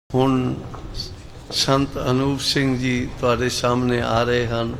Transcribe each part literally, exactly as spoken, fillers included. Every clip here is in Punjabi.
ਹੁਣ ਸੰਤ ਅਨੂਪ ਸਿੰਘ ਜੀ ਤੁਹਾਡੇ ਸਾਹਮਣੇ ਆ ਰਹੇ ਹਨ।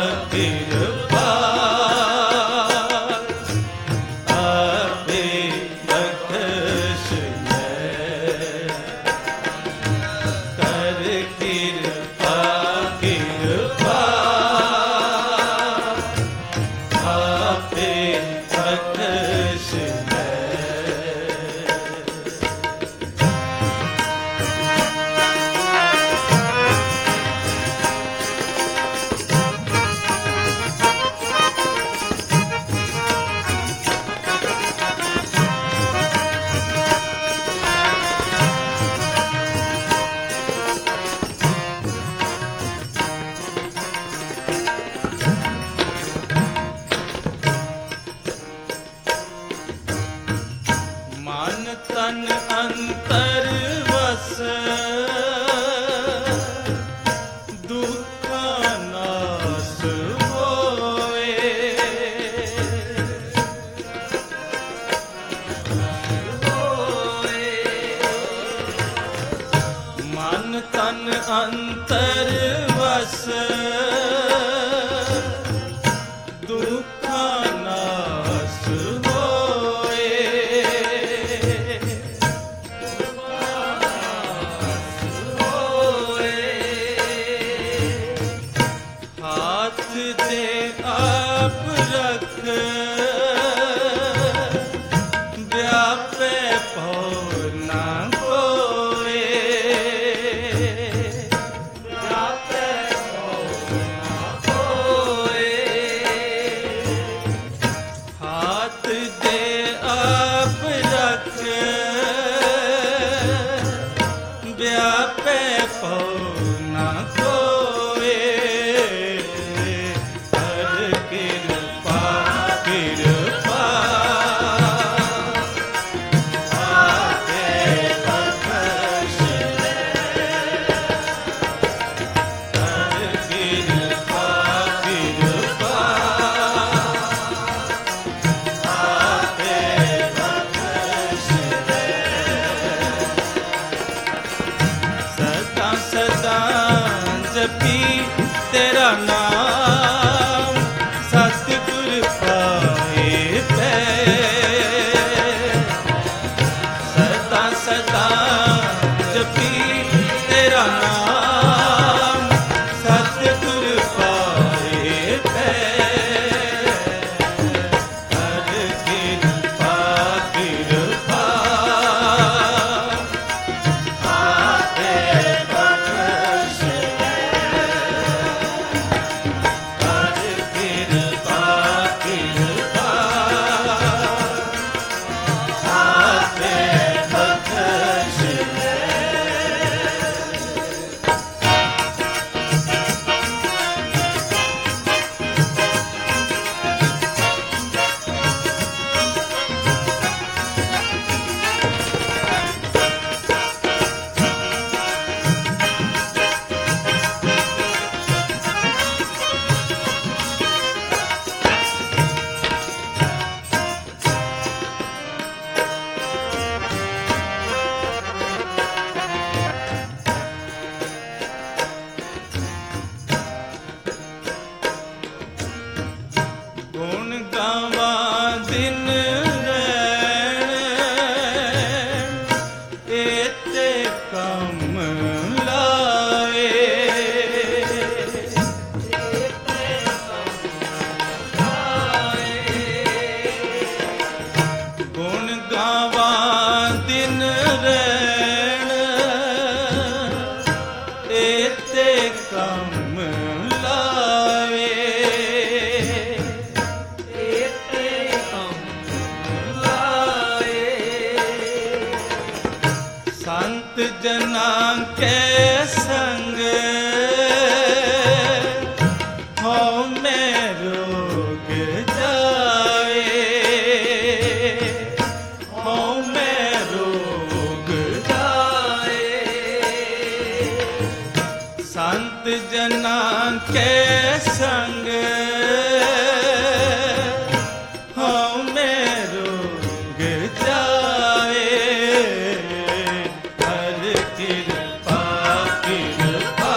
Amen. ਅੰਤਰ ਵਸ ਦੁਖਾਂ ਨਾਸ ਹੋਏ। ਹਾਥ ਤੇ ਆਪ ਰੱਖ ਵਿਆਪੇ ਭਉ ਨਾ ਕੋਏ। ਵਿਆਪੇ ਭਉ ਨਾ ਕੋਏ। ਹਾਥ ਦੇ ਆਪ ਰੱਖ ਵਿਆਪੇ ਭਉ ਨਾ ਕੋਏ। ਹਰ ਕਿਰਪਾ ਕਿਰਪਾ ਆਪੇ ਬਖਸ਼ ਲੈ। ਹਰ ਕਿਰਪਾ ਕਿਰਪਾ ਆਪੇ ਬਖਸ਼ ਲੈ। ਸਦਾ ਸਦਾ ਜਪੀ ਤੇਰਾ ਨਾਮ ਸਤਿਗੁਰ ਪਾਏ ਪੈ। ਸਦਾ ਸਦਾ ਜਪੀ ਤੇਰਾ ਨਾਮ ਸਤਿਗੁਰ ਪਾਏ ਪੈ। ਹਰ ਕਿਰਪਾ ਕਿਰਪਾ ਆਪੇ ਬਖਸ਼ ਲੈ। ਹਰ ਕਿਰਪਾ ਕਿਰਪਾ ਆਪੇ ਬਖਸ਼ ਲੈ। ਗੁਣ ਗਾਵਾਂ ਦਿਨ ਰੈਣ ਏਤੇ ਕੰਮ ਲਾਏ। ਏਤੇ ਕੰਮ ਲਾਏ। ਗੁਣ ਗਾਵਾਂ ਦਿਨ ਰੈਣ ਏਤੇ ਕੰਮ ਲਾਏ। ਏਤੇ ਕੰਮ ਲਾਏ। ਸੰਤ ਜਨਾਂ ਕੇ ਸੰਗ ਹਉ ਮੈਂ ਰੋਗ ਜਾਏ। ਹਉ ਮੈਂ ਰੋਗ ਜਾਏ। ਸੰਤ ਜਨਾਂ ਕੇ ਸੰਗ ਹਉ ਮੈਂ ਰੋਗ ਜਾਏ। ਹਰ ਕਿਰਪਾ ਕਿਰਪਾ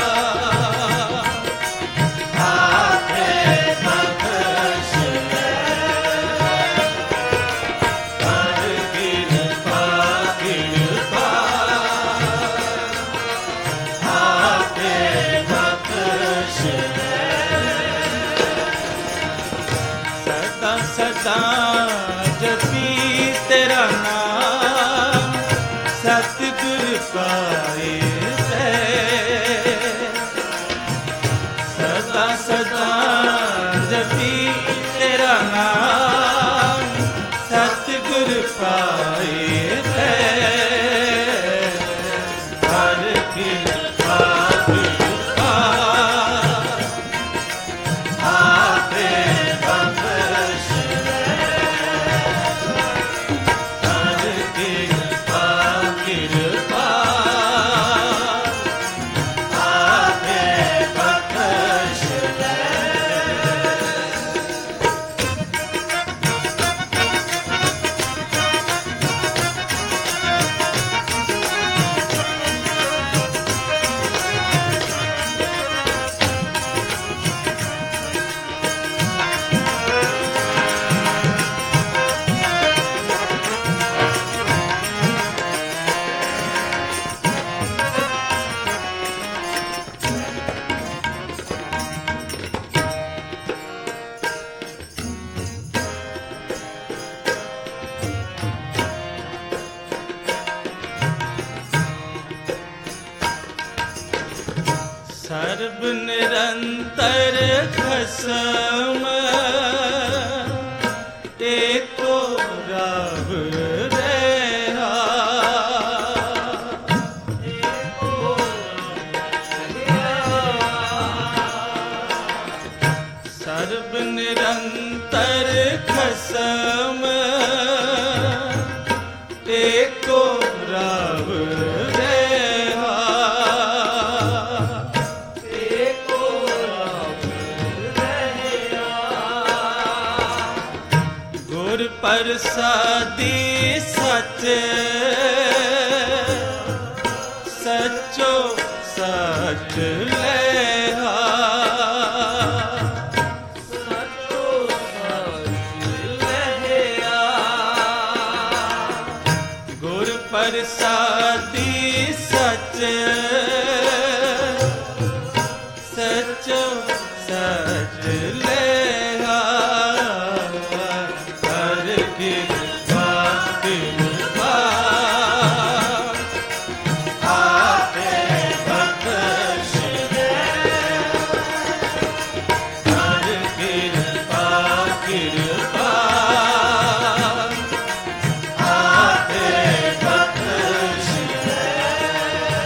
ਆਪੇ ਬਖਸ਼ ਲੈ। ਹਰ ਕਿਰਪਾ ਕਿਰਪਾ ਆਪੇ ਬਖਸ਼ ਲੈ। ਸਦਾ ਸਦਾ ਜਪੀ ਤੇਰਾ ਨਾਮ ਸਤਿਗੁਰ ਪਾਏ ਪੈ। ਸਦਾ ਸਦਾ ਜਪੀ ਤੇਰਾ ਨਾਮ ਸਤਿਗੁਰ ਪਾਏ ਪੈ। ਹਰ ਕਿਰਪਾ ਕਿਰਪਾ ਆਪੇ ਬਖਸ਼ ਲੈ। ਹਰ ਕਿਰਪਾ ਕਿਰਪਾ ਆਪੇ ਬਖਸ਼ ਲੈ। ਸਰਬ ਨਿਰੰਤਰ ਖਸਮ ਏਕੋ ਰਬ ਰਹਾ। ਏਕੋ ਸਰਬ ਨਿਰੰਤਰ ਖਸਮ ਏਕੋ ਰਬ ਰਹਾ। ਏਕੋ ਰਬ ਰਹਾ। ਗੁਰ ਪ੍ਰਸਾਦੀ ਸਚ ਸਚੋ ਸਚ ਲੈਹਾ। ਸਚੋ ਸਚ ਲੈਹਾ। ਗੁਰ ਪ੍ਰਸਾਦੀ ਸਚ ਸਚੋ ਸਚ ਲੈਹਾ। ਹਰ ਕਿਰਪਾ ਕਿਰਪਾ ਆਪੇ ਬਖਸ਼ ਦੇ। ਹਰ ਕਿਰਪਾ ਕਿਰਪਾ ਆਪੇ ਬਖਸ਼ ਦੇ।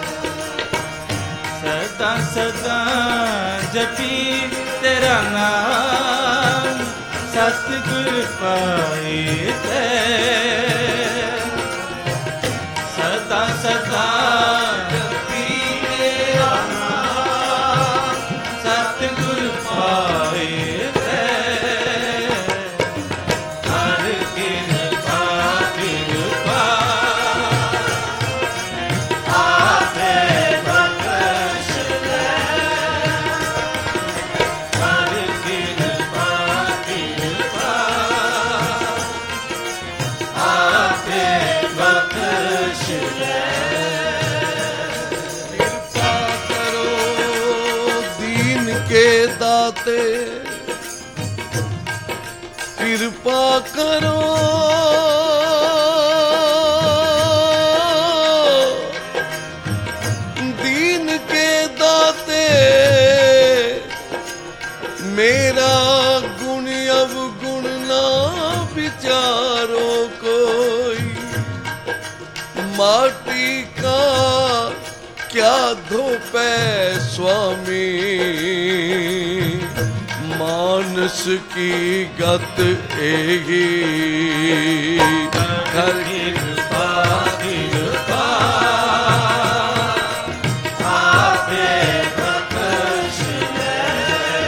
ਸਦਾ ਸਦਾ ਜਪੀ ਤੇਰਾ ਨਾਮ ਸਤਿਗੁਰ ਪਾਏ ਤੇ। ਸਦਾ ਸਦਾ ਜਪੀ ਤੇਰਾ ਨਾਮ ਸਤਿਗੁਰ ਪਾਏ ਤੇ। ਹਰ ਕਿਰਪਾ ਕਿਰਪਾ ਆਪੇ ਬਖਸ਼ ਦੇ। ਹਰ ਕਿਰਪਾ ਕਿਰਪਾ ਆਪੇ ਬਖਸ਼ ਦੇ। ਕਿਰਪਾ ਕਰੋ ਦੀਨ ਕੇ ਦਾਤੇ, ਕਿਰਪਾ ਕਰੋ ਦੀਨ ਕੇ ਦਾਤੇ। ਮੇਰਾ ਗੁਣ ਅਵਗੁਣ ਨਾ ਵਿਚਾरो कोई, माटी का क्या धोपै स्वामी। मानस की गत एही हर किरपा किरपा आपे बख्श दे।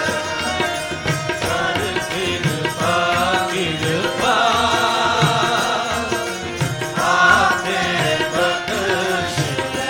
हर किरपा किरपा आपे बख्श दे।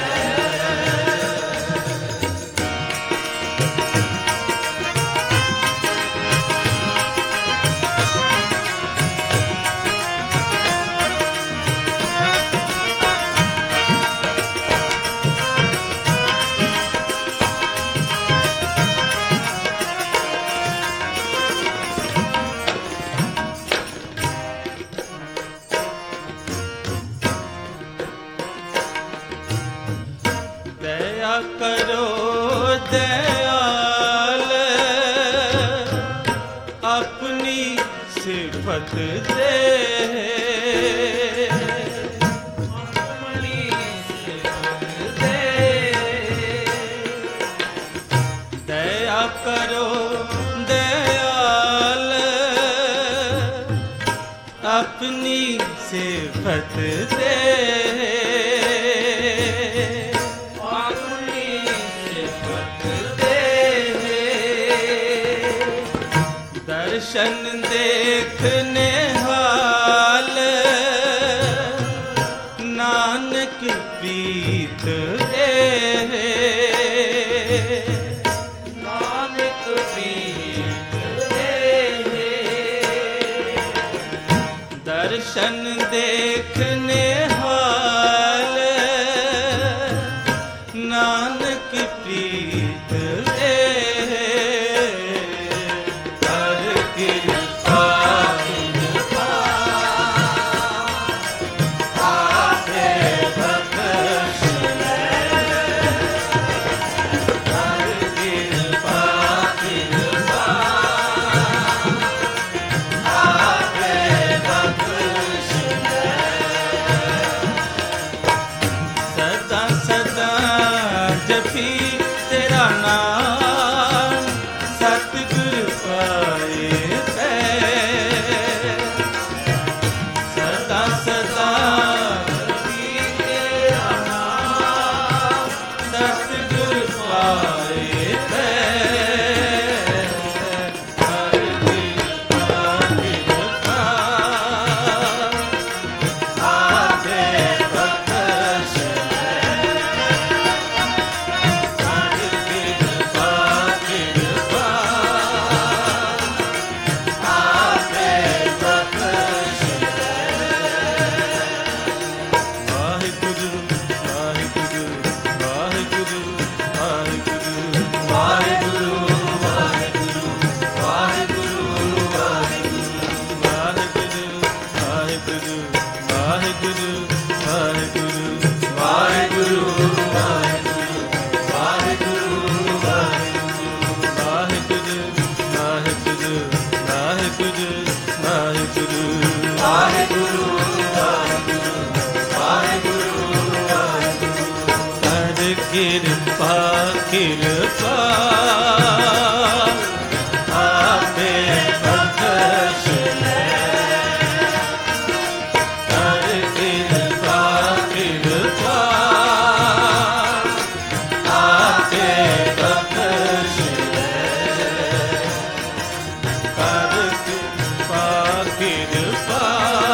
दया करो दयाल अपनी सिफत दे। अपनी सिफत दे। दया करो दयाल अपनी सिफत दे। दर्शन देखने हाल नानक प्रीत है। नानक प्रीत है। दर्शन देखने हाल नानक प्रीत है। ਵਾਹਿਗੁਰੂ ਵਾਹਿਗੁਰੂ ਵਾਹਿਗੁਰੂ ਵਾਹਿਗੁਰੂ ਕਰ ਕਿਰਪਾ ਕਿਰਪਾ ਆਪੇ ਬਖਸ਼ ਲੈ ਕਰ ਕਿਰਪਾ ਕਿਰਪਾ ਆਪੇ ਬਖਸ਼ ਲੈ ਕਰ ਕਿਰਪਾ ਕਿਰਪਾ